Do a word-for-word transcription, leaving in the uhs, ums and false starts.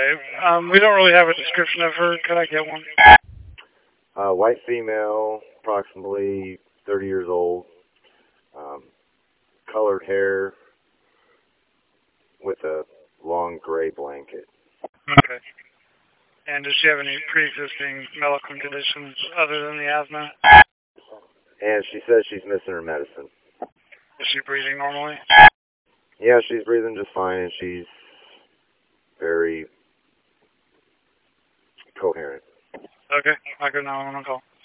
Okay. Um, we don't really have a description of her. Could I get one? Uh, white female, approximately thirty years old, um, colored hair with a long gray blanket. Okay. And does she have any pre-existing medical conditions other than the asthma? And she says she's missing her medicine. Is she breathing normally? Yeah, she's breathing just fine, and she's very coherent. Okay. I'll go nine one one call.